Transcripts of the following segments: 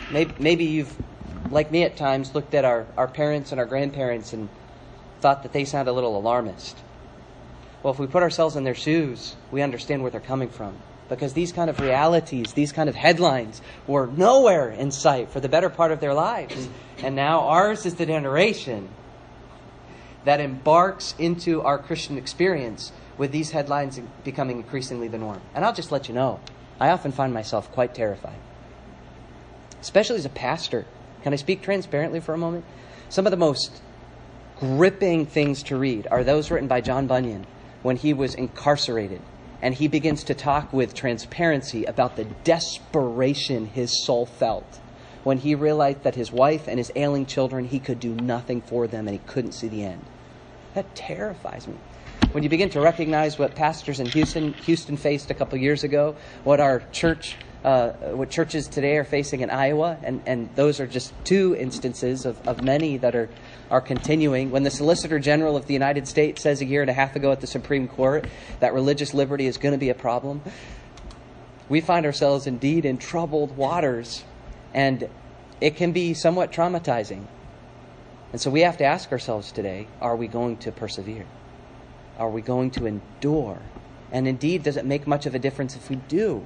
Maybe you've, like me at times, looked at our parents and our grandparents and thought that they sound a little alarmist. Well, if we put ourselves in their shoes, we understand where they're coming from. Because these kind of realities, these kind of headlines were nowhere in sight for the better part of their lives. And now ours is the generation that embarks into our Christian experience with these headlines becoming increasingly the norm. And I'll just let you know, I often find myself quite terrified. Especially as a pastor. Can I speak transparently for a moment? Some of the most gripping things to read are those written by John Bunyan when he was incarcerated. And he begins to talk with transparency about the desperation his soul felt when he realized that his wife and his ailing children, he could do nothing for them and he couldn't see the end. That terrifies me. When you begin to recognize what pastors in Houston faced a couple years ago, what churches today are facing in Iowa, and those are just two instances of many that are continuing. When the Solicitor General of the United States says a year and a half ago at the Supreme Court that religious liberty is going to be a problem, we find ourselves indeed in troubled waters, and it can be somewhat traumatizing. And so we have to ask ourselves today, are we going to persevere? Are we going to endure? And indeed, does it make much of a difference if we do?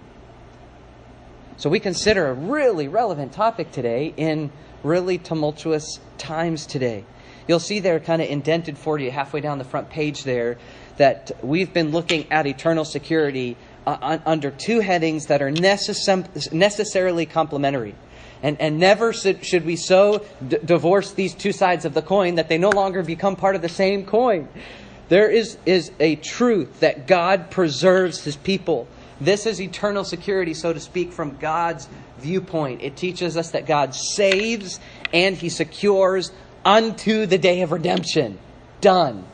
So we consider a really relevant topic today in really tumultuous times today. You'll see there kind of indented for you halfway down the front page there that we've been looking at eternal security under two headings that are necessarily complementary. And never should we so divorce these two sides of the coin that they no longer become part of the same coin. There is a truth that God preserves His people. This is eternal security, so to speak, from God's viewpoint. It teaches us that God saves and He secures unto the day of redemption. Done.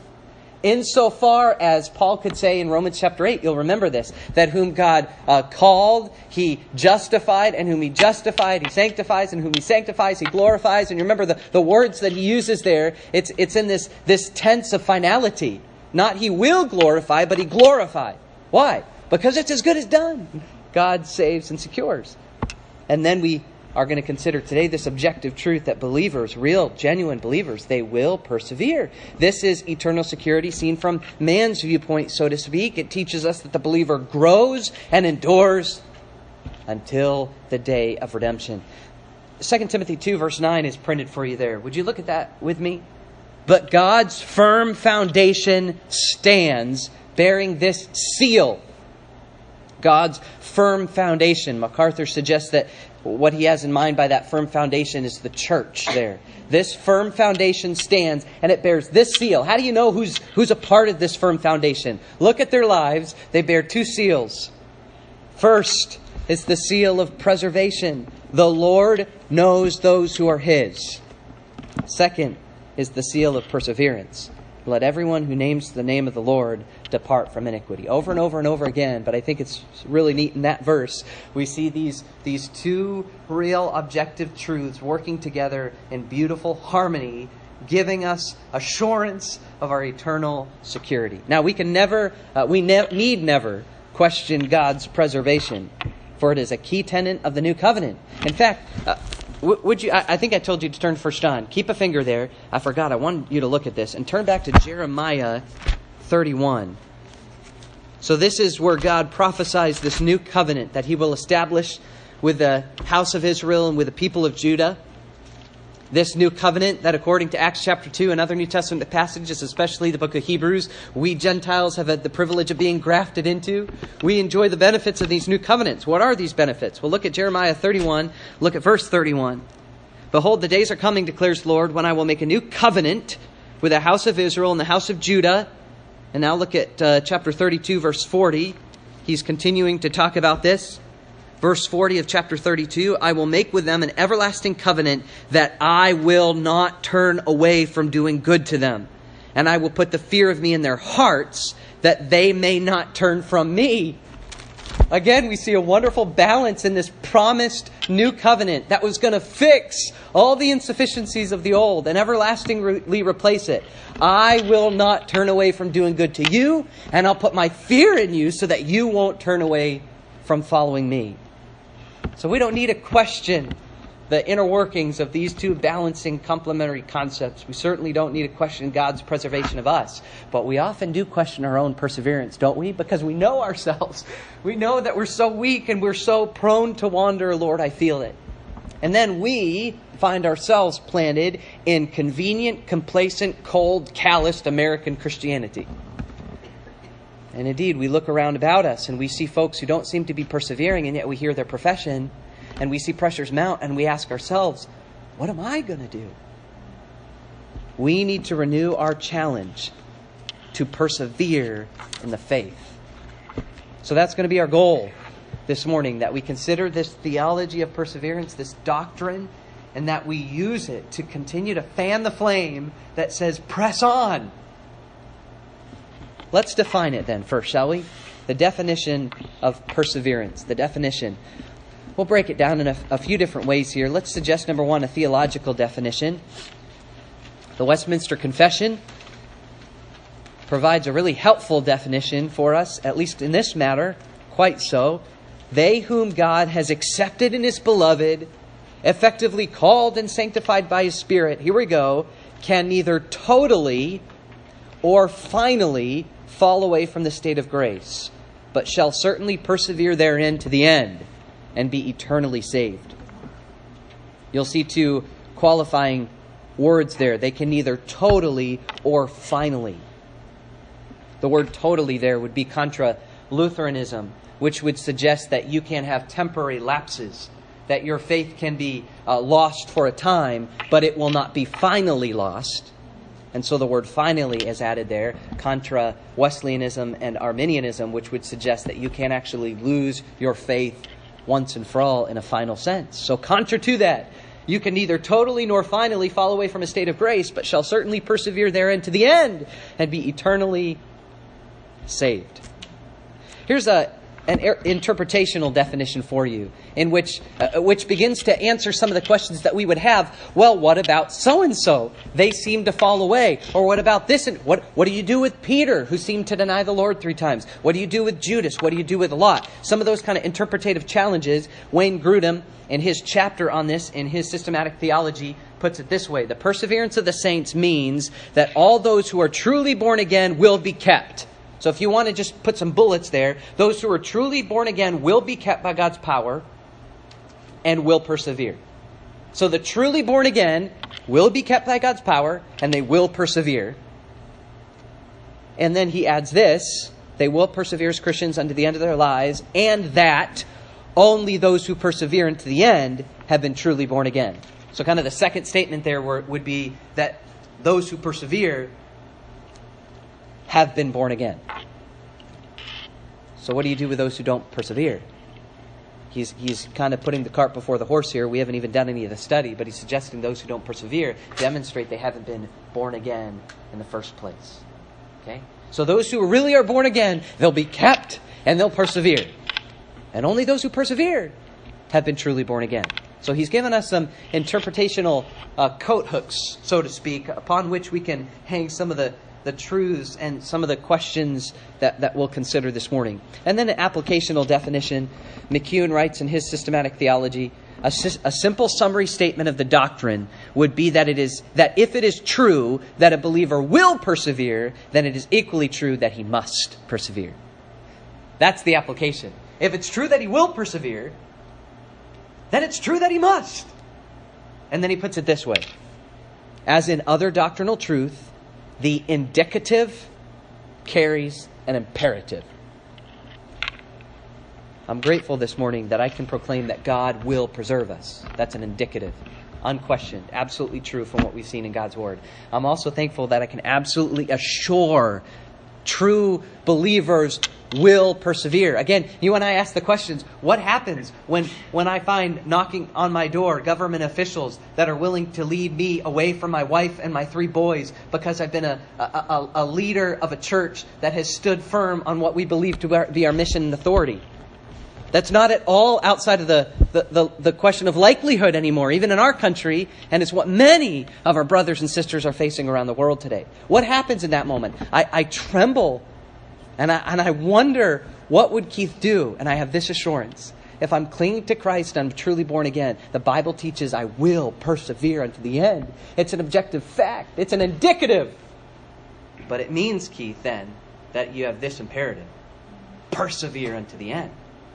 Insofar as Paul could say in Romans chapter 8, you'll remember this, that whom God called, He justified, and whom He justified, He sanctifies, and whom He sanctifies, He glorifies. And you remember the words that he uses there, it's in this tense of finality. Not He will glorify, but He glorified. Why? Because it's as good as done. God saves and secures. And then we are going to consider today this objective truth that believers, real, genuine believers, they will persevere. This is eternal security seen from man's viewpoint, so to speak. It teaches us that the believer grows and endures until the day of redemption. 2 Timothy 2 verse 9 is printed for you there. Would you look at that with me? But God's firm foundation stands, bearing this seal. God's firm foundation. MacArthur suggests that what he has in mind by that firm foundation is the church there. This firm foundation stands and it bears this seal. How do you know who's a part of this firm foundation? Look at their lives. They bear two seals. First is the seal of preservation. The Lord knows those who are His. Second is the seal of perseverance. Let everyone who names the name of the Lord depart from iniquity. Over and over and over again, but I think it's really neat in that verse. We see these two real objective truths working together in beautiful harmony, giving us assurance of our eternal security. Now, we need never question God's preservation, for it is a key tenet of the new covenant. In fact, I think I told you to turn to 1 John. Keep a finger there. I forgot. I wanted you to look at this. And turn back to Jeremiah 31. So this is where God prophesies this new covenant that He will establish with the house of Israel and with the people of Judah. This new covenant that, according to Acts chapter 2 and other New Testament passages, especially the book of Hebrews, we Gentiles have had the privilege of being grafted into. We enjoy the benefits of these new covenants. What are these benefits? Well, look at Jeremiah 31. Look at verse 31. Behold, the days are coming, declares the Lord, when I will make a new covenant with the house of Israel and the house of Judah. And now look at chapter 32, verse 40. He's continuing to talk about this. Verse 40 of chapter 32, I will make with them an everlasting covenant that I will not turn away from doing good to them. And I will put the fear of me in their hearts that they may not turn from me. Again, we see a wonderful balance in this promised new covenant that was going to fix all the insufficiencies of the old and everlastingly replace it. I will not turn away from doing good to you, and I'll put my fear in you so that you won't turn away from following me. So we don't need a question the inner workings of these two balancing complementary concepts. We certainly don't need to question God's preservation of us, but we often do question our own perseverance, don't we? Because we know ourselves. We know that we're so weak and we're so prone to wander. Lord, I feel it. And then we find ourselves planted in convenient, complacent, cold, calloused American Christianity. And indeed, we look around about us and we see folks who don't seem to be persevering, and yet we hear their profession and we see pressures mount and we ask ourselves, what am I going to do? We need to renew our challenge to persevere in the faith. So that's going to be our goal this morning, that we consider this theology of perseverance, this doctrine, and that we use it to continue to fan the flame that says, press on. Let's define it then first, shall we? The definition of perseverance. The definition. We'll break it down in a few different ways here. Let's suggest, number one, a theological definition. The Westminster Confession provides a really helpful definition for us, at least in this matter, quite so. They whom God has accepted in His beloved, effectively called and sanctified by His Spirit, here we go, can neither totally or finally fall away from the state of grace, but shall certainly persevere therein to the end and be eternally saved. You'll see two qualifying words there. They can neither totally or finally. The word totally there would be contra Lutheranism, which would suggest that you can have temporary lapses, that your faith can be lost for a time, but it will not be finally lost. And so the word finally is added there, contra Wesleyanism and Arminianism, which would suggest that you can actually lose your faith once and for all in a final sense. So contra to that, you can neither totally nor finally fall away from a state of grace, but shall certainly persevere therein to the end and be eternally saved. Here's an interpretational definition for you, in which begins to answer some of the questions that we would have. Well, what about so-and-so? They seem to fall away. Or what about this? And what do you do with Peter, who seemed to deny the Lord 3 times? What do you do with Judas? What do you do with Lot? Some of those kind of interpretative challenges. Wayne Grudem, in his chapter on this, in his systematic theology, puts it this way. The perseverance of the saints means that all those who are truly born again will be kept. So if you want to just put some bullets there, those who are truly born again will be kept by God's power and will persevere. So the truly born again will be kept by God's power and they will persevere. And then he adds this, they will persevere as Christians unto the end of their lives, and that only those who persevere unto the end have been truly born again. So kind of the second statement there would be that those who persevere have been born again. So what do you do with those who don't persevere? He's kind of putting the cart before the horse here. We haven't even done any of the study, but he's suggesting those who don't persevere demonstrate they haven't been born again in the first place. Okay? So those who really are born again, they'll be kept and they'll persevere. And only those who persevere have been truly born again. So he's given us some interpretational coat hooks, so to speak, upon which we can hang some of the truths and some of the questions that we'll consider this morning. And then an applicational definition. McCune writes in his systematic theology, a simple summary statement of the doctrine would be that if it is true that a believer will persevere, then it is equally true that he must persevere. That's the application. If it's true that he will persevere, then it's true that he must. And then he puts it this way. As in other doctrinal truth, the indicative carries an imperative. I'm grateful this morning that I can proclaim that God will preserve us. That's an indicative. Unquestioned. Absolutely true from what we've seen in God's Word. I'm also thankful that I can absolutely assure true believers will persevere. Again, you and I ask the questions, what happens when I find knocking on my door government officials that are willing to lead me away from my wife and my 3 boys because I've been a leader of a church that has stood firm on what we believe to be our mission and authority? That's not at all outside of the question of likelihood anymore, even in our country, and it's what many of our brothers and sisters are facing around the world today. What happens in that moment? I tremble, and I wonder, what would Keith do? And I have this assurance, if I'm clinging to Christ and I'm truly born again, the Bible teaches I will persevere unto the end. It's an objective fact. It's an indicative. But it means, Keith, then, that you have this imperative. Persevere unto the end.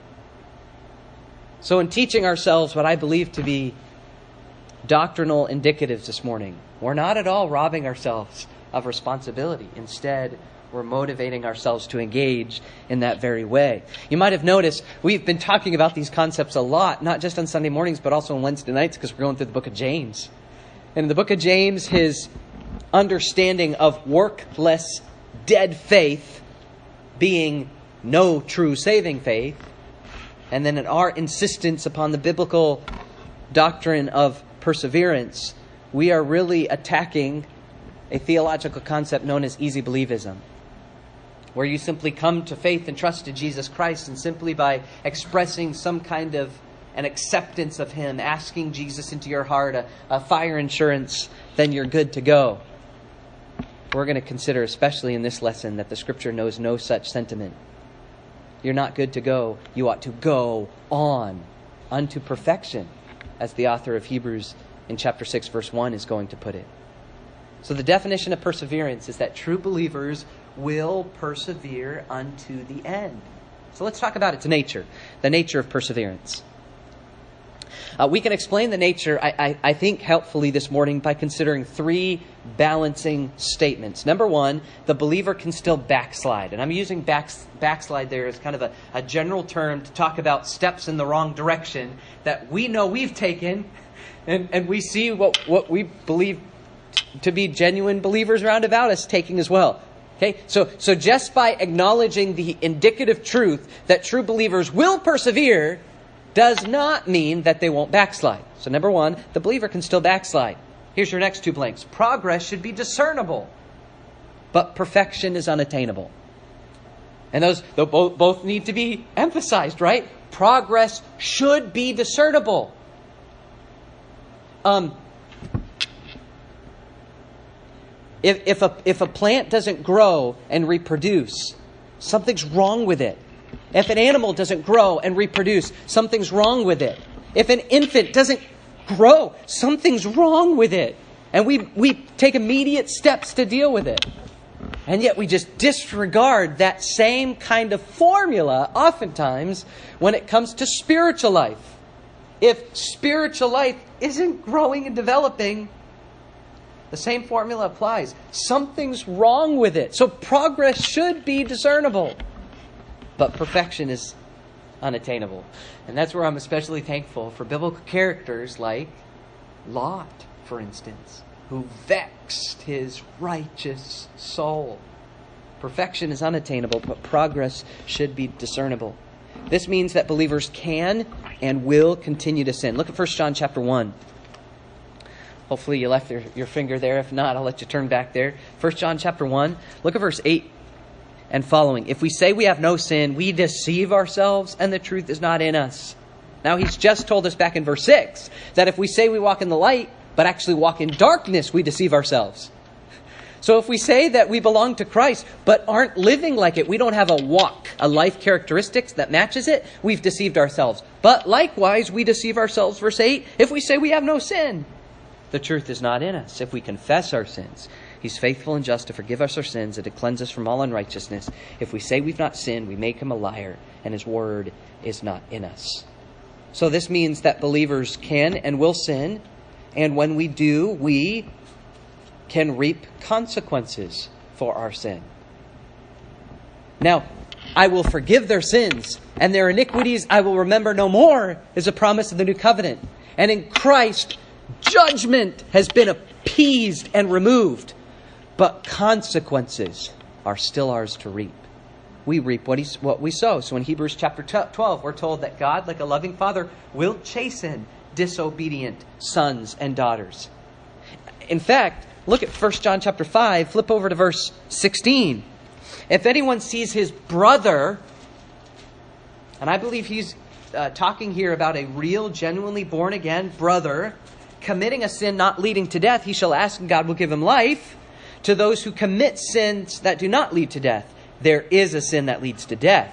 So in teaching ourselves what I believe to be doctrinal indicatives this morning, we're not at all robbing ourselves of responsibility. Instead, we're motivating ourselves to engage in that very way. You might have noticed we've been talking about these concepts a lot, not just on Sunday mornings, but also on Wednesday nights, because we're going through the book of James. And in the book of James, his understanding of workless, dead faith being no true saving faith, and then in our insistence upon the biblical doctrine of perseverance, we are really attacking a theological concept known as easy believism, where you simply come to faith and trust in Jesus Christ, and simply by expressing some kind of an acceptance of Him, asking Jesus into your heart, a fire insurance, then you're good to go. We're going to consider, especially in this lesson, that the Scripture knows no such sentiment. You're not good to go. You ought to go on unto perfection, as the author of Hebrews in chapter 6, verse 1 is going to put it. So the definition of perseverance is that true believers will persevere unto the end. So let's talk about its nature, the nature of perseverance. We can explain the nature, I think, helpfully this morning by considering three balancing statements. Number one, the believer can still backslide. And I'm using backslide there as kind of a general term to talk about steps in the wrong direction that we know we've taken, and we see what we believe to be genuine believers round about us taking as well. Okay, so just by acknowledging the indicative truth that true believers will persevere does not mean that they won't backslide. So number one, the believer can still backslide. Here's your next two blanks. Progress should be discernible, but perfection is unattainable. And those both need to be emphasized, right? Progress should be discernible. If a plant doesn't grow and reproduce, something's wrong with it. If an animal doesn't grow and reproduce, something's wrong with it. If an infant doesn't grow, something's wrong with it. And we take immediate steps to deal with it. And yet we just disregard that same kind of formula oftentimes when it comes to spiritual life. If spiritual life isn't growing and developing, the same formula applies. Something's wrong with it. So progress should be discernible, but perfection is unattainable. And that's where I'm especially thankful for biblical characters like Lot, for instance, who vexed his righteous soul. Perfection is unattainable, but progress should be discernible. This means that believers can and will continue to sin. Look at 1 John chapter 1. Hopefully you left your finger there. If not, I'll let you turn back there. 1 John chapter 1. Look at verse 8 and following. If we say we have no sin, we deceive ourselves and the truth is not in us. Now he's just told us back in verse 6 that if we say we walk in the light, but actually walk in darkness, we deceive ourselves. So if we say that we belong to Christ, but aren't living like it, we don't have a life characteristics that matches it, we've deceived ourselves. But likewise, we deceive ourselves, verse 8, if we say we have no sin. The truth is not in us. If we confess our sins, He's faithful and just to forgive us our sins and to cleanse us from all unrighteousness. If we say we've not sinned, we make Him a liar, and His word is not in us. So this means that believers can and will sin, and when we do, we can reap consequences for our sin. Now, I will forgive their sins, and their iniquities I will remember no more, is a promise of the new covenant. And in Christ, judgment has been appeased and removed, but consequences are still ours to reap. We reap what we sow. So in Hebrews chapter 12, we're told that God, like a loving father, will chasten disobedient sons and daughters. In fact, look at 1 John chapter 5, flip over to verse 16. If anyone sees his brother, and I believe he's talking here about a real, genuinely born again brother, committing a sin not leading to death, he shall ask and God will give him life. To those who commit sins that do not lead to death, there is a sin that leads to death.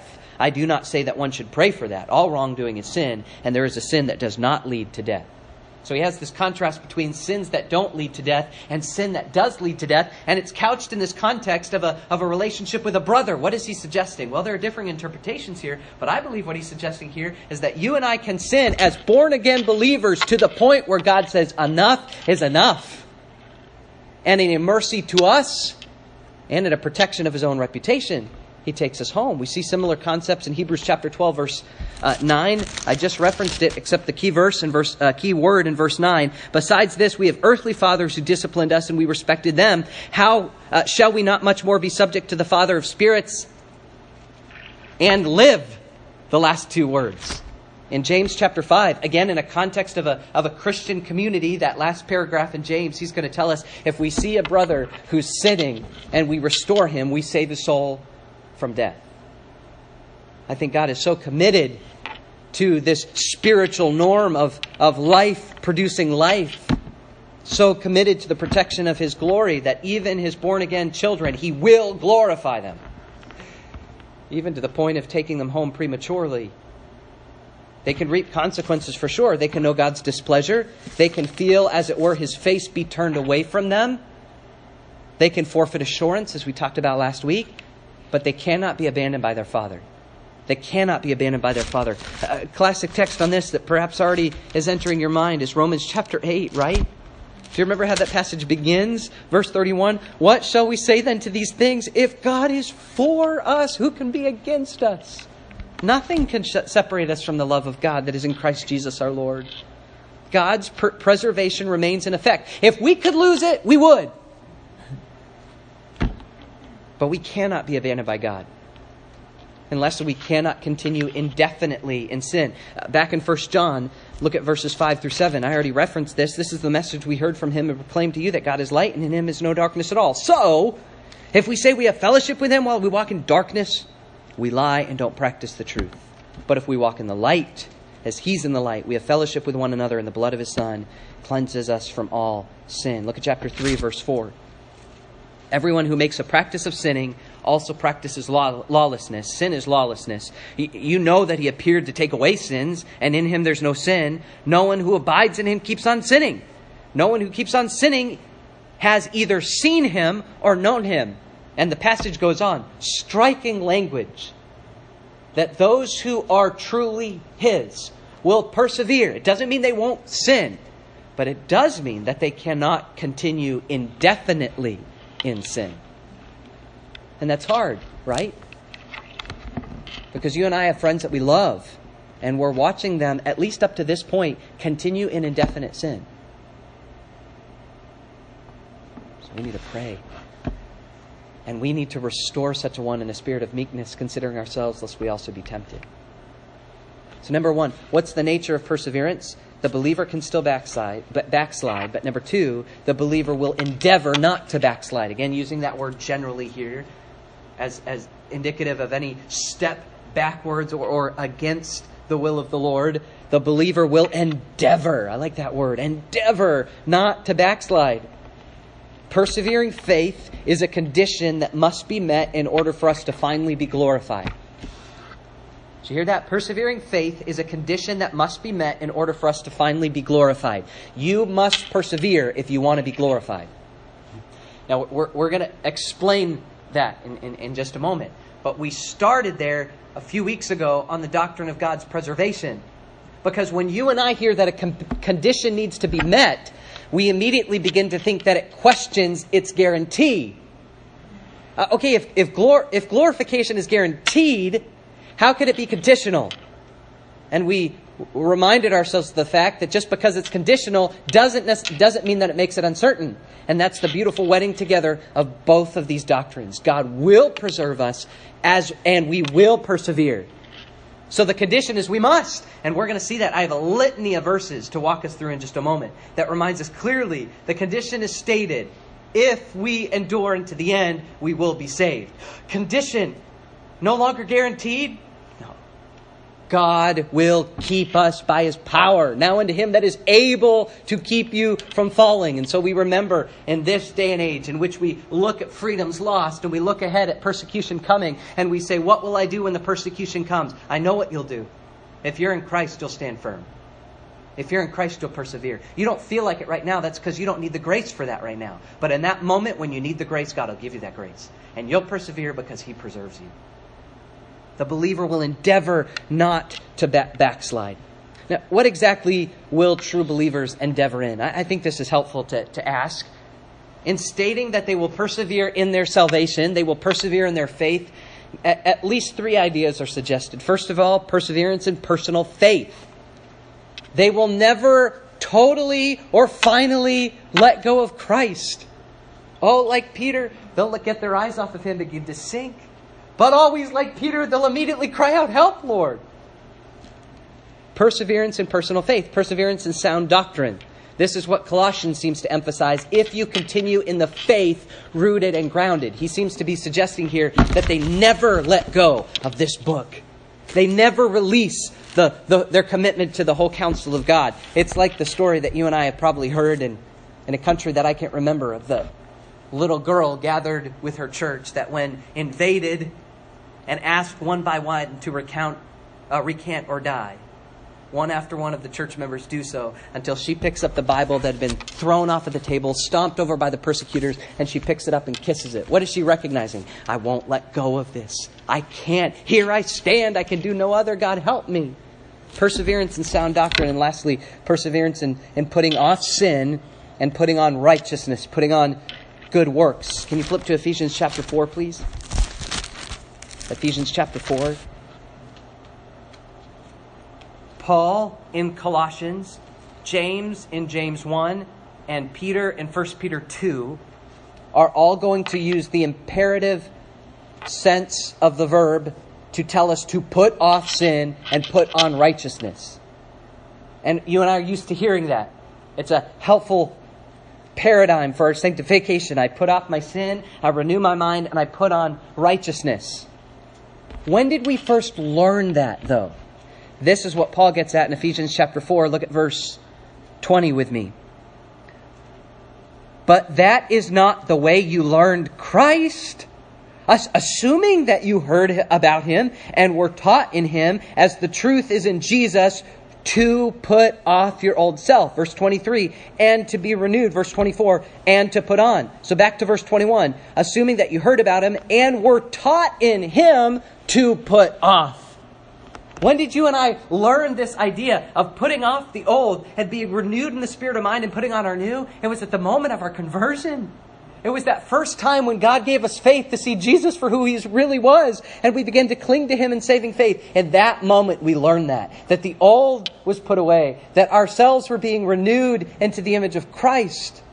I do not say that one should pray for that. All wrongdoing is sin, and there is a sin that does not lead to death. So he has this contrast between sins that don't lead to death and sin that does lead to death. And it's couched in this context of a relationship with a brother. What is he suggesting? Well, there are differing interpretations here. But I believe what he's suggesting here is that you and I can sin as born-again believers to the point where God says enough is enough. And in a mercy to us and in a protection of his own reputation, he takes us home. We see similar concepts in Hebrews chapter 12, verse 9. I just referenced it, except the key word in verse 9. Besides this, we have earthly fathers who disciplined us, and we respected them. How shall we not much more be subject to the Father of spirits and live? The last two words. In James chapter 5, again in a context of a Christian community, that last paragraph in James, he's going to tell us, if we see a brother who's sinning and we restore him, we save his soul from death. I think God is so committed to this spiritual norm of life producing life, so committed to the protection of his glory, that even his born-again children, he will glorify them. Even to the point of taking them home prematurely. They can reap consequences for sure. They can know God's displeasure. They can feel, as it were, his face be turned away from them. They can forfeit assurance, as we talked about last week. But they cannot be abandoned by their Father. They cannot be abandoned by their Father. A classic text on this that perhaps already is entering your mind is Romans chapter 8, right? Do you remember how that passage begins? Verse 31, what shall we say then to these things? If God is for us, who can be against us? Nothing can separate us from the love of God that is in Christ Jesus our Lord. God's preservation remains in effect. If we could lose it, we would. But we cannot be abandoned by God unless we cannot continue indefinitely in sin. Back in 1 John, look at verses 5 through 7. I already referenced this. This is the message we heard from him and proclaimed to you, that God is light and in him is no darkness at all. So, if we say we have fellowship with him while we walk in darkness, we lie and don't practice the truth. But if we walk in the light, as he's in the light, we have fellowship with one another, and the blood of his Son cleanses us from all sin. Look at chapter 3, verse 4. Everyone who makes a practice of sinning also practices lawlessness. Sin is lawlessness. You know that he appeared to take away sins, and in him there's no sin. No one who abides in him keeps on sinning. No one who keeps on sinning has either seen him or known him. And the passage goes on. Striking language. That those who are truly his will persevere. It doesn't mean they won't sin, but it does mean that they cannot continue indefinitely in sin. And that's hard, right? Because you and I have friends that we love, and we're watching them, at least up to this point, continue in indefinite sin. So we need to pray. And we need to restore such a one in a spirit of meekness, considering ourselves, lest we also be tempted. So number one, what's the nature of perseverance? The believer can still backslide. But number two, the believer will endeavor not to backslide. Again, using that word generally here as indicative of any step backwards or against the will of the Lord. The believer will endeavor. I like that word. Endeavor not to backslide. Persevering faith is a condition that must be met in order for us to finally be glorified. Did you hear that? Persevering faith is a condition that must be met in order for us to finally be glorified. You must persevere if you want to be glorified. Now, we're going to explain that in just a moment. But we started there a few weeks ago on the doctrine of God's preservation. Because when you and I hear that a condition needs to be met, we immediately begin to think that it questions its guarantee. If glorification is guaranteed, how could it be conditional? And we reminded ourselves of the fact that just because it's conditional doesn't mean that it makes it uncertain. And that's the beautiful wedding together of both of these doctrines. God will preserve us and we will persevere. So the condition is we must. And we're going to see that. I have a litany of verses to walk us through in just a moment that reminds us clearly the condition is stated. If we endure into the end, we will be saved. Condition no longer guaranteed? No. God will keep us by His power. Now unto Him that is able to keep you from falling. And so we remember in this day and age in which we look at freedoms lost and we look ahead at persecution coming and we say, what will I do when the persecution comes? I know what you'll do. If you're in Christ, you'll stand firm. If you're in Christ, you'll persevere. You don't feel like it right now. That's because you don't need the grace for that right now. But in that moment when you need the grace, God will give you that grace. And you'll persevere because He preserves you. The believer will endeavor not to backslide. Now, what exactly will true believers endeavor in? I think this is helpful to ask. In stating that they will persevere in their salvation, they will persevere in their faith, at least three ideas are suggested. First of all, perseverance in personal faith. They will never totally or finally let go of Christ. Oh, like Peter, they'll get their eyes off of Him, begin to sink. But always like Peter, they'll immediately cry out, help, Lord. Perseverance in personal faith. Perseverance in sound doctrine. This is what Colossians seems to emphasize. If you continue in the faith, rooted and grounded. He seems to be suggesting here that they never let go of this book. They never release their commitment to the whole counsel of God. It's like the story that you and I have probably heard in a country that I can't remember, of the little girl gathered with her church that when invaded and asked one by one to recant or die, one after one of the church members do so until she picks up the Bible that had been thrown off of the table, stomped over by the persecutors, and she picks it up and kisses it. What is she recognizing? I won't let go of this. I can't. Here I stand. I can do no other. God, help me. Perseverance in sound doctrine. And lastly, perseverance in putting off sin and putting on righteousness, putting on good works. Can you flip to Ephesians chapter 4, please? Ephesians chapter 4. Paul in Colossians, James in James 1, and Peter in 1 Peter 2 are all going to use the imperative sense of the verb to tell us to put off sin and put on righteousness. And you and I are used to hearing that. It's a helpful paradigm for our sanctification. I put off my sin, I renew my mind, and I put on righteousness. When did we first learn that, though? This is what Paul gets at in Ephesians chapter 4. Look at verse 20 with me. But that is not the way you learned Christ, assuming that you heard about Him and were taught in Him, as the truth is in Jesus, to put off your old self. Verse 23, and to be renewed. Verse 24, and to put on. So back to verse 21. Assuming that you heard about Him and were taught in Him to put off. When did you and I learn this idea of putting off the old and being renewed in the spirit of mind and putting on our new? It was at the moment of our conversion. It was that first time when God gave us faith to see Jesus for who He really was, and we began to cling to Him in saving faith. In that moment we learned that the old was put away, that ourselves were being renewed into the image of Christ,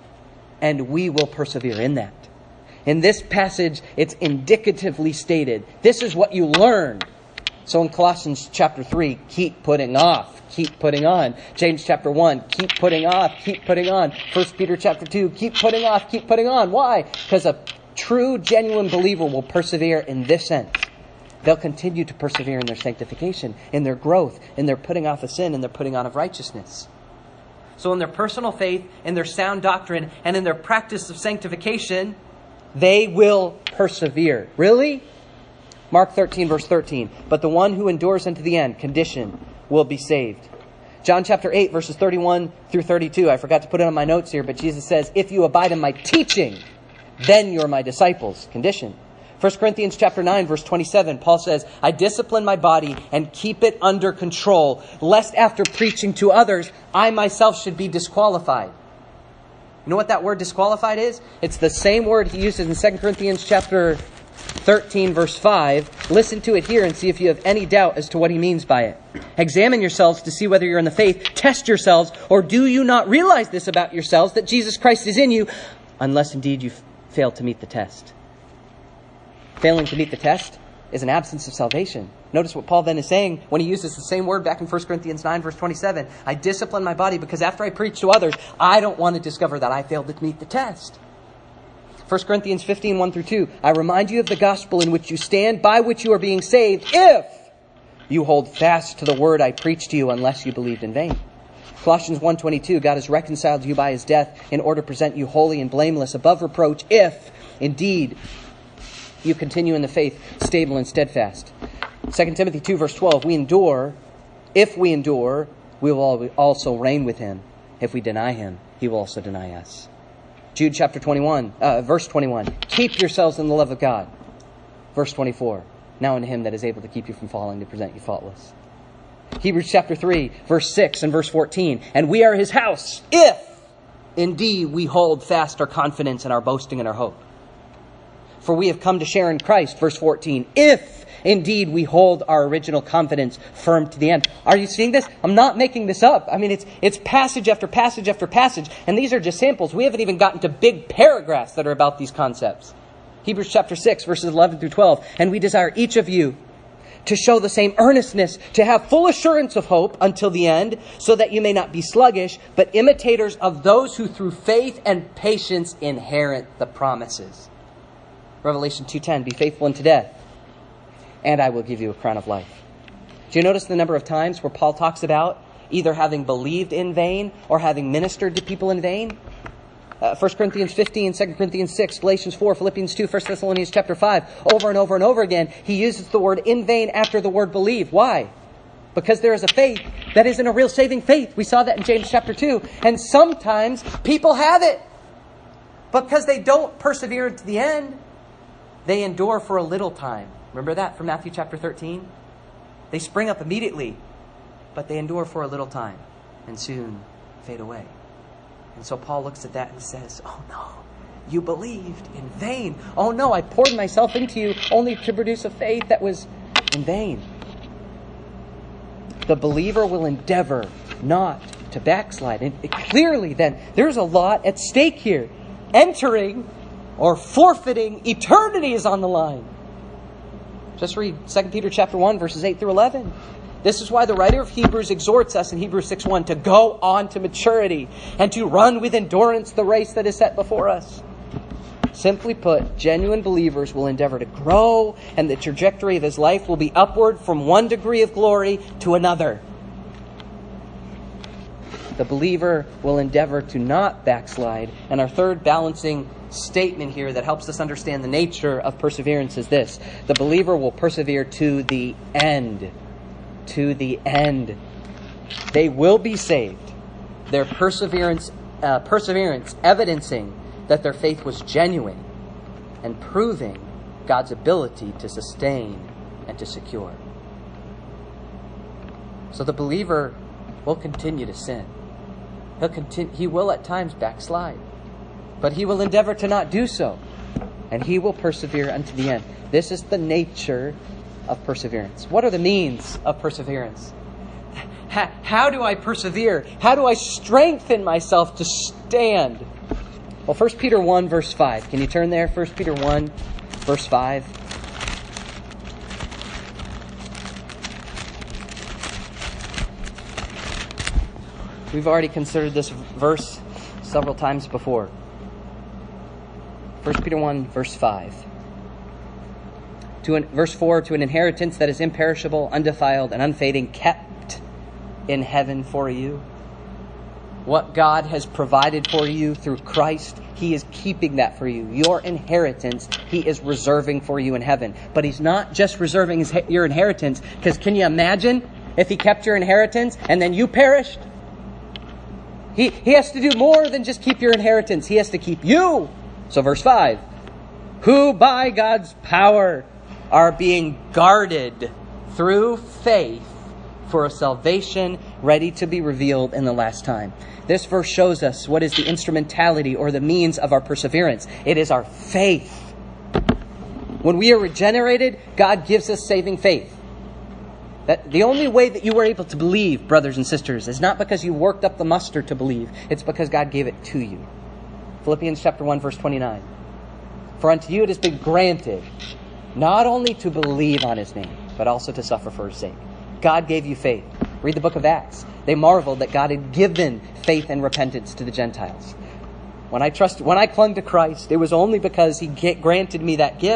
and we will persevere in that. In this passage, it's indicatively stated. This is what you learned. So in Colossians chapter 3, keep putting off, keep putting on. James chapter 1, keep putting off, keep putting on. 1 Peter chapter 2, keep putting off, keep putting on. Why? Because a true, genuine believer will persevere in this sense. They'll continue to persevere in their sanctification, in their growth, in their putting off of sin, and their putting on of righteousness. So in their personal faith, in their sound doctrine, and in their practice of sanctification, they will persevere. Really? Mark 13, verse 13. But the one who endures unto the end, condition, will be saved. John chapter 8, verses 31 through 32. I forgot to put it on my notes here, but Jesus says, if you abide in my teaching, then you're my disciples. Condition. 1 Corinthians chapter 9, verse 27. Paul says, I discipline my body and keep it under control, lest after preaching to others, I myself should be disqualified. You know what that word disqualified is? It's the same word he uses in 2 Corinthians chapter 13, verse 5. Listen to it here and see if you have any doubt as to what he means by it. Examine yourselves to see whether you're in the faith. Test yourselves, or do you not realize this about yourselves, that Jesus Christ is in you, unless indeed you fail to meet the test. Failing to meet the test is an absence of salvation. Notice what Paul then is saying when he uses the same word back in 1 Corinthians 9, verse 27. I discipline my body because after I preach to others, I don't want to discover that I failed to meet the test. 1 Corinthians 15, 1 through 2. I remind you of the gospel in which you stand, by which you are being saved, if you hold fast to the word I preached to you unless you believed in vain. Colossians 1:22, God has reconciled you by his death in order to present you holy and blameless above reproach if, indeed, you continue in the faith, stable and steadfast. 2 Timothy 2 verse 12, if we endure, we will also reign with him. If we deny him, he will also deny us. Jude chapter 21, verse 21, keep yourselves in the love of God. Verse 24, now unto him that is able to keep you from falling to present you faultless. Hebrews chapter 3, verse 6 and verse 14, and we are his house, if indeed we hold fast our confidence and our boasting and our hope. For we have come to share in Christ, verse 14, if indeed we hold our original confidence firm to the end. Are you seeing this? I'm not making this up. I mean, it's passage after passage after passage, and these are just samples. We haven't even gotten to big paragraphs that are about these concepts. Hebrews chapter 6, verses 11 through 12, and we desire each of you to show the same earnestness, to have full assurance of hope until the end, so that you may not be sluggish, but imitators of those who through faith and patience inherit the promises. Revelation 2:10, be faithful unto death, and I will give you a crown of life. Do you notice the number of times where Paul talks about either having believed in vain or having ministered to people in vain? 1 Corinthians 15, 2 Corinthians 6, Galatians 4, Philippians 2, 1 Thessalonians chapter 5. Over and over and over again, he uses the word in vain after the word believe. Why? Because there is a faith that isn't a real saving faith. We saw that in James chapter 2. And sometimes people have it. Because they don't persevere to the end, they endure for a little time. Remember that from Matthew chapter 13? They spring up immediately, but they endure for a little time and soon fade away. And so Paul looks at that and says, oh no, you believed in vain. Oh no, I poured myself into you only to produce a faith that was in vain. The believer will endeavor not to backslide. And clearly then, there's a lot at stake here. Entering or forfeiting eternity is on the line. Just read 2 Peter chapter 1, verses 8 through 11. This is why the writer of Hebrews exhorts us in Hebrews 6:1 to go on to maturity and to run with endurance the race that is set before us. Simply put, genuine believers will endeavor to grow, and the trajectory of his life will be upward from one degree of glory to another. The believer will endeavor to not backslide. And our third balancing statement here that helps us understand the nature of perseverance is this. The believer will persevere to the end. To the end. They will be saved. Their perseverance evidencing that their faith was genuine and proving God's ability to sustain and to secure. So the believer will continue to sin. He will at times backslide, but he will endeavor to not do so, and he will persevere unto the end. This is the nature of perseverance. What are the means of perseverance? How do I persevere? How do I strengthen myself to stand? Well, 1 Peter 1, verse 5. Can you turn there? 1 Peter 1, verse 5. We've already considered this verse several times before. 1 Peter 1, verse 5. Verse 4, to an inheritance that is imperishable, undefiled, and unfading, kept in heaven for you. What God has provided for you through Christ, He is keeping that for you. Your inheritance, He is reserving for you in heaven. But He's not just reserving your inheritance, because can you imagine if He kept your inheritance and then you perished? He has to do more than just keep your inheritance. He has to keep you. So verse 5, who by God's power are being guarded through faith for a salvation ready to be revealed in the last time. This verse shows us what is the instrumentality or the means of our perseverance. It is our faith. When we are regenerated, God gives us saving faith. That the only way that you were able to believe, brothers and sisters, is not because you worked up the muster to believe. It's because God gave it to you. Philippians chapter 1, verse 29. For unto you it has been granted not only to believe on His name, but also to suffer for His sake. God gave you faith. Read the book of Acts. They marveled that God had given faith and repentance to the Gentiles. When I clung to Christ, it was only because He granted me that gift.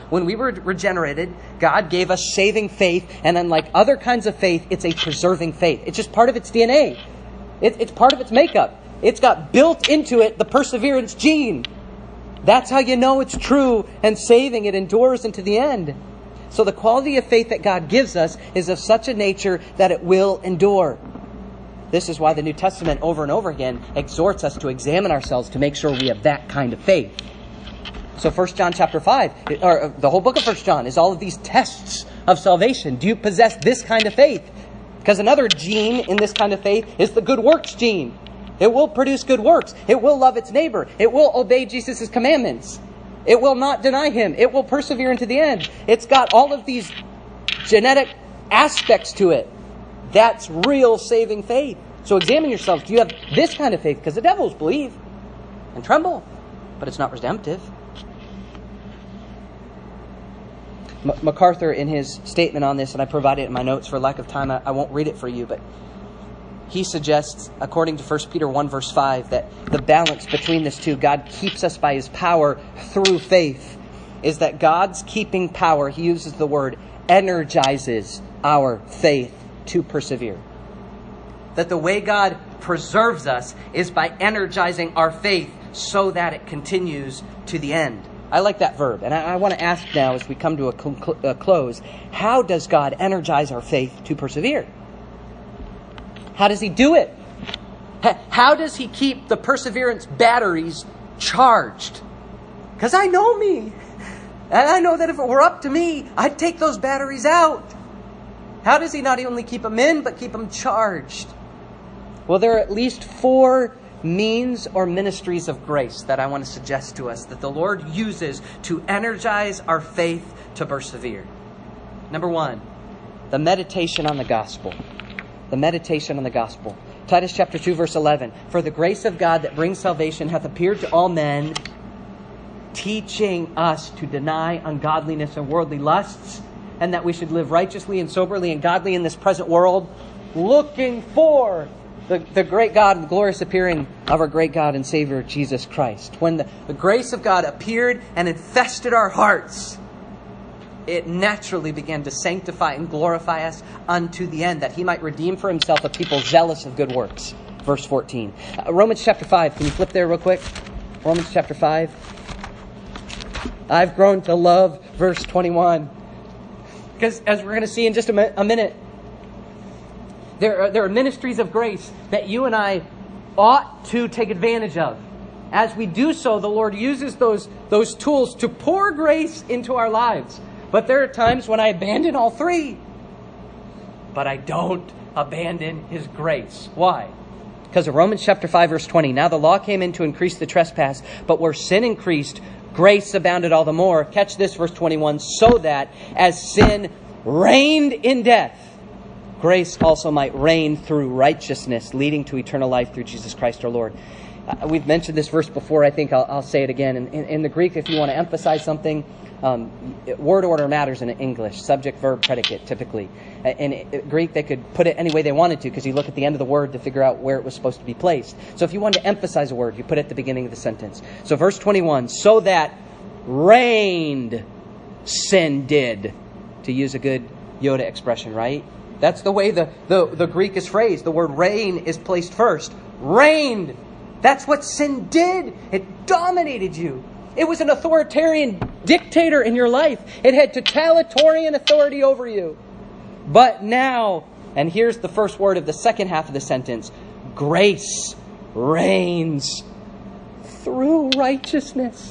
when we were regenerated, God gave us saving faith, and unlike other kinds of faith, it's a preserving faith. It's just part of its DNA. It's part of its makeup. It's got built into it the perseverance gene. That's how you know it's true and saving. It endures into the end. So the quality of faith that God gives us is of such a nature that it will endure. This is why the New Testament over and over again exhorts us to examine ourselves to make sure we have that kind of faith. So 1 John chapter 5, or the whole book of 1 John is all of these tests of salvation. Do you possess this kind of faith? Because another gene in this kind of faith is the good works gene. It will produce good works. It will love its neighbor. It will obey Jesus' commandments. It will not deny Him. It will persevere into the end. It's got all of these genetic aspects to it. That's real saving faith. So examine yourselves. Do you have this kind of faith? Because the devils believe and tremble, but it's not redemptive. MacArthur, in his statement on this, and I provided it in my notes for lack of time, I won't read it for you, but he suggests, according to 1 Peter 1 verse 5, that the balance between this two, God keeps us by His power through faith, is that God's keeping power, he uses the word, energizes our faith to persevere. That the way God preserves us is by energizing our faith so that it continues to the end. I like that verb. And I want to ask now, as we come to a close, how does God energize our faith to persevere? How does He do it? How does He keep the perseverance batteries charged? Because I know me. And I know that if it were up to me, I'd take those batteries out. How does He not only keep them in, but keep them charged? Well, there are at least 4 means or ministries of grace that I want to suggest to us that the Lord uses to energize our faith to persevere. Number 1, the meditation on the gospel. The meditation on the gospel. Titus chapter 2 verse 11. For the grace of God that brings salvation hath appeared to all men, teaching us to deny ungodliness and worldly lusts, and that we should live righteously and soberly and godly in this present world, looking for the great God and the glorious appearing of our great God and Savior, Jesus Christ. When the grace of God appeared and infested our hearts, it naturally began to sanctify and glorify us unto the end, that He might redeem for Himself a people zealous of good works. Verse 14. Romans chapter 5. Can you flip there real quick? Romans chapter 5. I've grown to love verse 21. Because as we're going to see in just a minute, there are ministries of grace that you and I ought to take advantage of. As we do so, the Lord uses those tools to pour grace into our lives. But there are times when I abandon all 3. But I don't abandon His grace. Why? Because of Romans chapter 5 verse 20. Now the law came in to increase the trespass, but where sin increased, grace abounded all the more. Catch this, verse 21. So that as sin reigned in death, grace also might reign through righteousness, leading to eternal life through Jesus Christ our Lord. We've mentioned this verse before. I think I'll say it again. In the Greek, if you want to emphasize something, word order matters in English. Subject, verb, predicate, typically. In Greek, they could put it any way they wanted to, because you look at the end of the word to figure out where it was supposed to be placed. So if you wanted to emphasize a word, you put it at the beginning of the sentence. So verse 21, so that reigned sin did, to use a good Yoda expression, right? That's the way the Greek is phrased. The word reign is placed first. Reigned. That's what sin did. It dominated you. It was an authoritarian dictator in your life. It had totalitarian authority over you. But now, and here's the first word of the second half of the sentence, grace reigns through righteousness.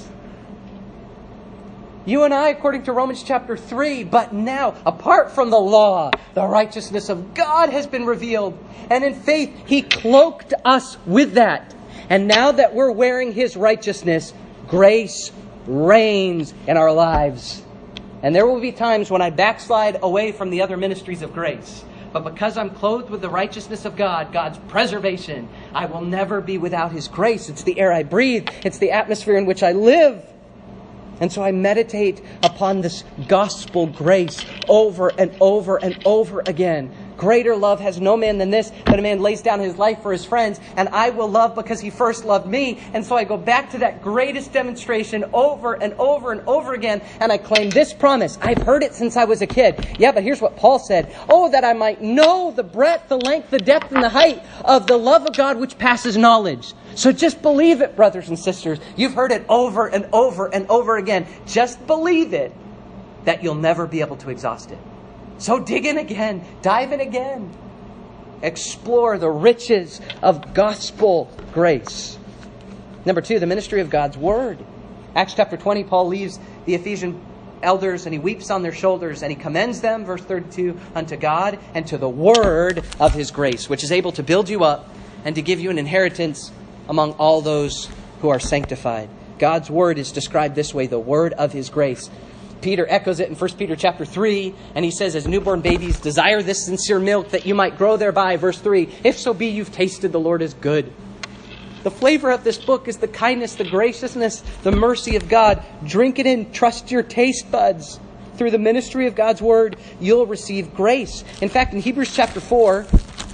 You and I, according to Romans chapter 3, but now, apart from the law, the righteousness of God has been revealed. And in faith, He cloaked us with that. And now that we're wearing His righteousness, grace reigns in our lives. And there will be times when I backslide away from the other ministries of grace. But because I'm clothed with the righteousness of God, God's preservation, I will never be without His grace. It's the air I breathe. It's the atmosphere in which I live. And so I meditate upon this gospel grace over and over and over again Greater love has no man than this, that a man lays down his life for his friends. And I will love because he first loved me. And so I go back to that greatest demonstration over and over and over again. And I claim this promise. I've heard it since I was a kid. Yeah, but here's what Paul said. Oh, that I might know the breadth, the length, the depth, and the height of the love of God which passes knowledge. So just believe it, brothers and sisters. You've heard it over and over and over again. Just believe it, that you'll never be able to exhaust it. So dig in again. Dive in again. Explore the riches of gospel grace. Number 2, the ministry of God's Word. Acts chapter 20, Paul leaves the Ephesian elders and he weeps on their shoulders and he commends them, verse 32, unto God and to the Word of His grace, which is able to build you up and to give you an inheritance among all those who are sanctified. God's Word is described this way, the Word of His grace. Peter echoes it in 1 Peter chapter 3, and he says, as newborn babies, desire this sincere milk that you might grow thereby. Verse 3, if so be you've tasted the Lord is good. The flavor of this book is the kindness, the graciousness, the mercy of God. Drink it in, trust your taste buds. Through the ministry of God's Word, you'll receive grace. In fact, in Hebrews chapter 4,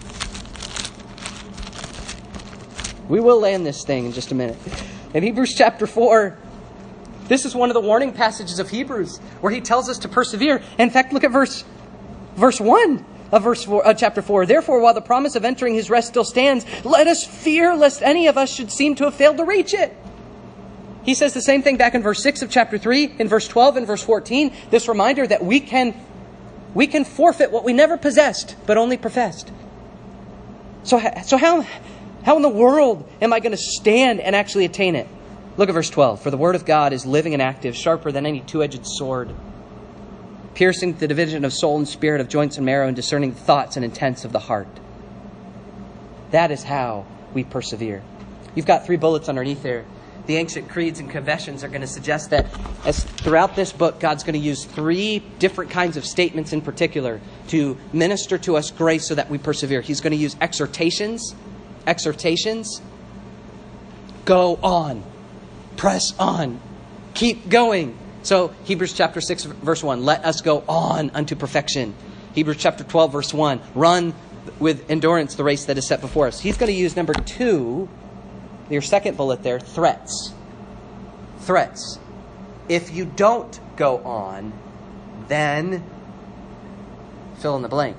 we will land this thing in just a minute. In Hebrews chapter 4, this is one of the warning passages of Hebrews where he tells us to persevere. In fact, look at verse 1 of chapter 4. Therefore, while the promise of entering His rest still stands, let us fear lest any of us should seem to have failed to reach it. He says the same thing back in verse 6 of chapter 3, in verse 12 and verse 14. This reminder that we can forfeit what we never possessed, but only professed. So how in the world am I going to stand and actually attain it? Look at verse 12. For the Word of God is living and active, sharper than any two-edged sword, piercing the division of soul and spirit, of joints and marrow, and discerning the thoughts and intents of the heart. That is how we persevere. You've got 3 bullets underneath there. The ancient creeds and confessions are going to suggest that as throughout this book, God's going to use 3 different kinds of statements in particular to minister to us grace so that we persevere. He's going to use exhortations, go on, press on, keep going. So Hebrews chapter 6 verse 1, let us go on unto perfection. Hebrews chapter 12 verse 1, run with endurance the race that is set before us. He's going to use number 2, your second bullet there, threats. Threats. If you don't go on, then fill in the blank.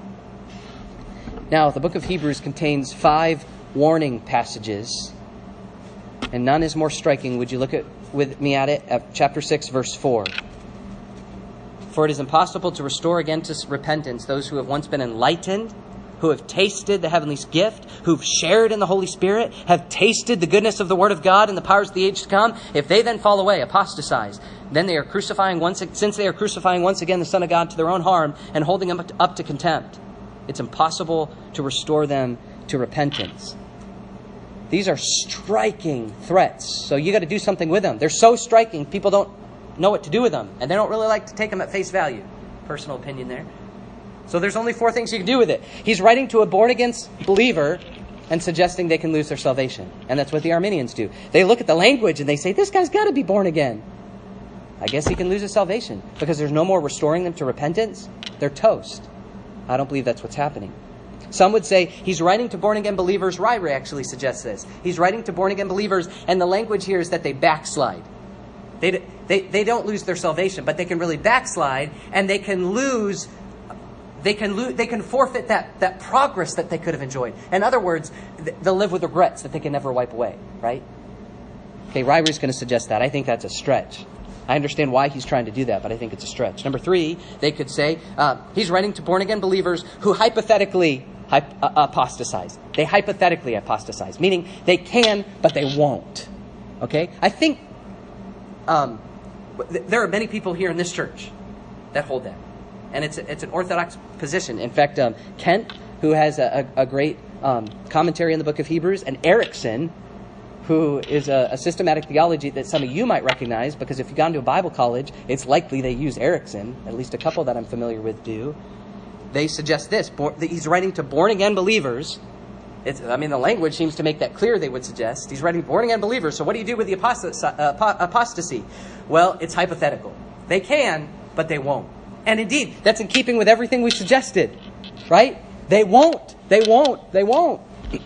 Now, the book of Hebrews contains 5 warning passages, and none is more striking. Would you look with me at it? At chapter 6, verse 4. For it is impossible to restore again to repentance those who have once been enlightened, who have tasted the heavenly gift, who've shared in the Holy Spirit, have tasted the goodness of the Word of God and the powers of the age to come. If they then fall away, apostatize, then they are crucifying once again the Son of God to their own harm and holding him up to contempt. It's impossible to restore them to repentance. These are striking threats, so you got to do something with them. They're so striking, people don't know what to do with them, and they don't really like to take them at face value. Personal opinion there. So there's only 4 things you can do with it. He's writing to a born-again believer and suggesting they can lose their salvation. And that's what the Arminians do. They look at the language and they say, this guy's got to be born again. I guess he can lose his salvation because there's no more restoring them to repentance. They're toast. I don't believe that's what's happening. Some would say he's writing to born-again believers. Ryrie actually suggests this. He's writing to born-again believers, and the language here is that they backslide. They don't lose their salvation, but they can really backslide, and they can lose. They can forfeit that progress that they could have enjoyed. In other words, they'll live with regrets that they can never wipe away, right? Okay, Ryrie's going to suggest that. I think that's a stretch. I understand why he's trying to do that, but I think it's a stretch. Number 3, they could say he's writing to born-again believers who hypothetically apostatize. They hypothetically apostatize, meaning they can, but they won't. Okay? I think there are many people here in this church that hold that. And it's an orthodox position. In fact, Kent, who has a great commentary on the book of Hebrews, and Erickson, who is a systematic theology that some of you might recognize, because if you've gone to a Bible college, it's likely they use Erickson. At least a couple that I'm familiar with do. They suggest this. That he's writing to born-again believers. The language seems to make that clear, they would suggest. He's writing born-again believers. So what do you do with the apostasy? Well, it's hypothetical. They can, but they won't. And indeed, that's in keeping with everything we suggested. Right? They won't. They won't. They won't.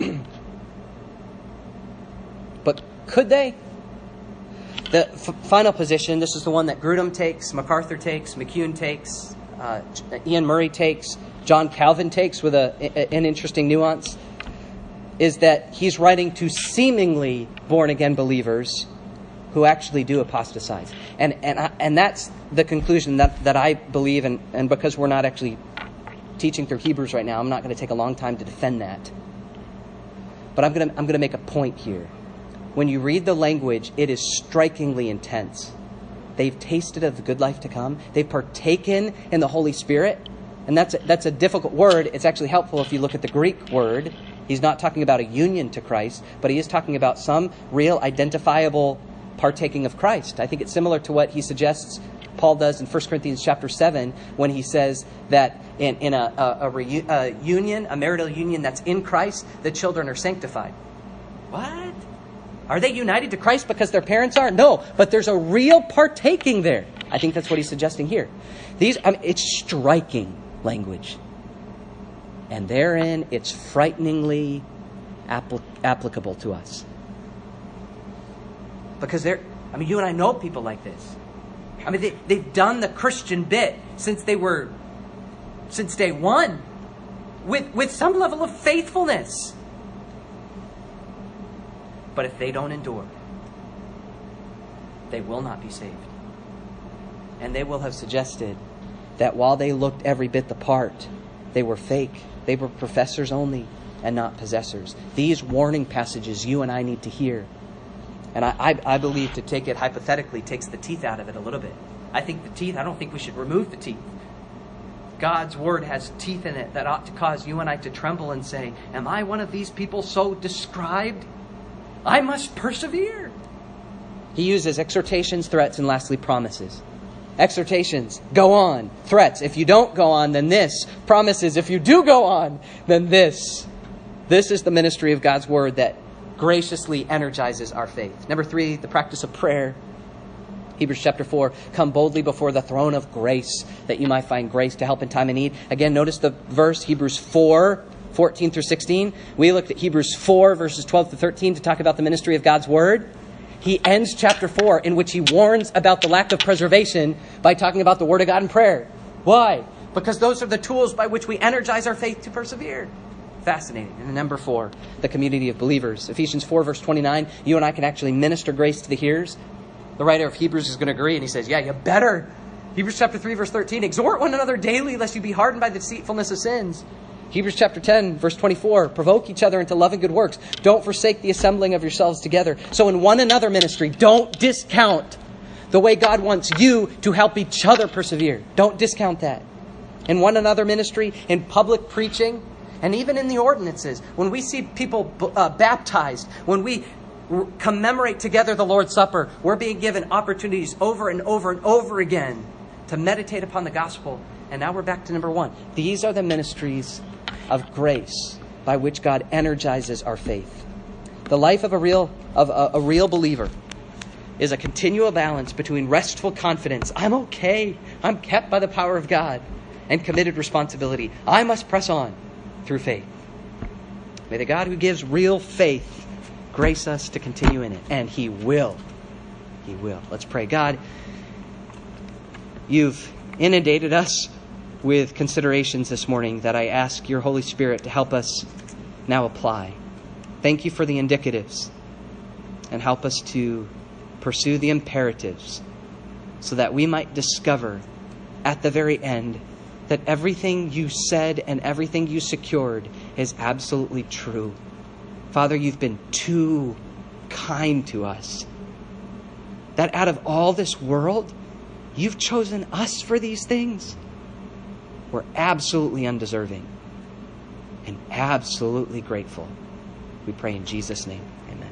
But could they? The final position, this is the one that Grudem takes, MacArthur takes, McCune takes, Ian Murray takes, John Calvin takes with an interesting nuance, is that he's writing to seemingly born-again believers who actually do apostatize. And that's the conclusion that I believe, and because we're not actually teaching through Hebrews right now, I'm not going to take a long time to defend that. But I'm going to make a point here. When you read the language, it is strikingly intense. They've tasted of the good life to come. They've partaken in the Holy Spirit. And that's a difficult word. It's actually helpful if you look at the Greek word. He's not talking about a union to Christ, but he is talking about some real identifiable partaking of Christ. I think it's similar to what he suggests Paul does in 1 Corinthians chapter 7 when he says that in a union, a marital union that's in Christ, the children are sanctified. What? Are they united to Christ because their parents are? No, but there's a real partaking there. I think that's what he's suggesting here. It's striking language. And therein, it's frighteningly applicable to us. Because you and I know people like this. They've done the Christian bit since day one, with some level of faithfulness. But if they don't endure, they will not be saved. And they will have suggested that while they looked every bit the part, they were fake. They were professors only and not possessors. These warning passages you and I need to hear. And I believe, to take it hypothetically, takes the teeth out of it a little bit. I don't think we should remove the teeth. God's word has teeth in it that ought to cause you and I to tremble and say, am I one of these people so described? I must persevere. He uses exhortations, threats, and lastly, promises. Exhortations, go on. Threats, if you don't go on, then this. Promises, if you do go on, then this. This is the ministry of God's word that graciously energizes our faith. Number 3, the practice of prayer. Hebrews chapter 4, come boldly before the throne of grace, that you might find grace to help in time of need. Again, notice the verse, Hebrews 4, 14 through 16. We looked at Hebrews 4, verses 12 to 13 to talk about the ministry of God's word. He ends chapter 4 in which he warns about the lack of preservation by talking about the word of God in prayer. Why? Because those are the tools by which we energize our faith to persevere. Fascinating. And number 4, the community of believers. Ephesians 4, verse 29, you and I can actually minister grace to the hearers. The writer of Hebrews is going to agree, and he says, yeah, you better. Hebrews chapter 3, verse 13, exhort one another daily, lest you be hardened by the deceitfulness of sins. Hebrews chapter 10, verse 24, provoke each other into love and good works. Don't forsake the assembling of yourselves together. So in one another ministry, don't discount the way God wants you to help each other persevere. Don't discount that. In one another ministry, in public preaching, and even in the ordinances, when we see people baptized, when we commemorate together the Lord's Supper, we're being given opportunities over and over and over again to meditate upon the gospel. And now we're back to number 1. These are the ministries of grace by which God energizes our faith. The life of a real believer is a continual balance between restful confidence, I'm okay, I'm kept by the power of God, and committed responsibility, I must press on through faith. May the God who gives real faith grace us to continue in it, and He will. He will. Let's pray. God, you've inundated us with considerations this morning that I ask your Holy Spirit to help us now apply. Thank you for the indicatives, and help us to pursue the imperatives so that we might discover at the very end that everything you said and everything you secured is absolutely true. Father, you've been too kind to us. That out of all this world, you've chosen us for these things. We're absolutely undeserving and absolutely grateful. We pray in Jesus' name. Amen.